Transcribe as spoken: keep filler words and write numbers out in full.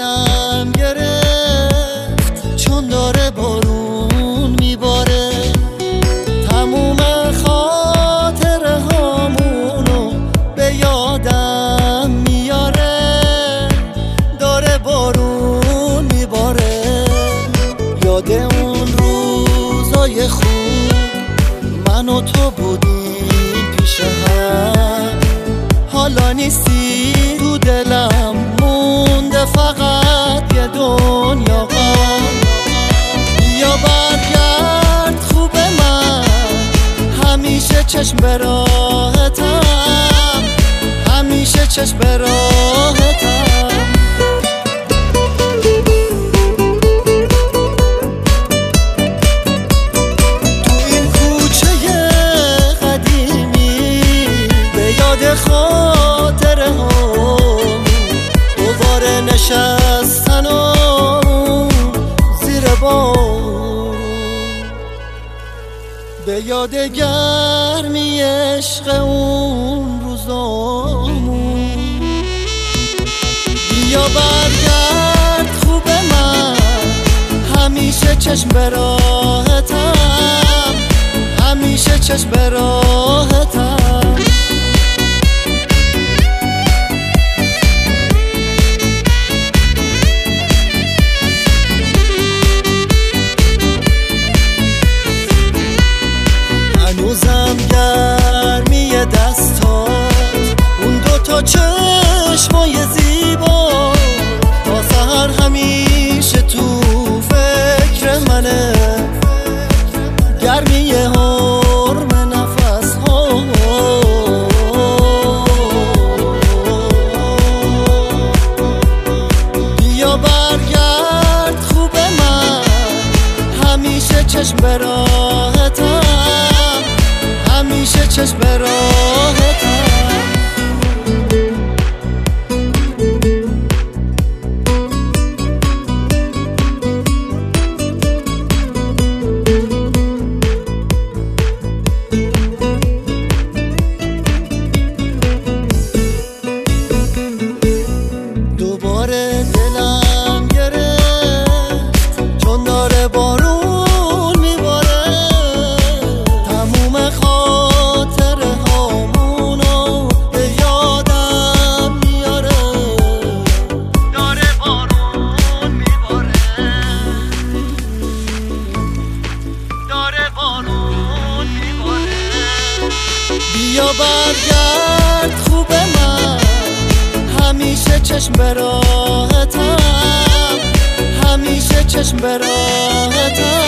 دلم گرفت چون داره بارون میباره، تموم خاطره هامونو به یادم میاره. داره بارون میباره، یاد اون روزای خوب من و تو بودیم پیش هم. حالا نیستی تو دلم، مونده فقط یه دنیا غم. بیا برگرد خوب من، همیشه چشم به راهتم، همیشه چشم به راهتم. تو این کوچه قدیمی به یاد خاطره هم دوباره نشستن و زیر بارون، به یاد گرمی عشق اون روزامون. بیا برگرد خوب من، همیشه چشم به راهتم، همیشه چشم به راهتم. هنوزم گرمی دستات، اون دوتا چشمای زیبا، تا سحر همیشه تو فکر منه. گرمی حرم نفس ها، بیا برگرد خوب من، همیشه چشم به راهتم، همیشه چشم به راهتم. دوباره دلم گرفت چون داره بارون میباره، تموم خاطره هامونو به یادم میاره. داره بارون میباره، داره بارون میباره. بیا برگرد خوب من، همیشه چشم به راهتم، همیشه چشم به راهتم.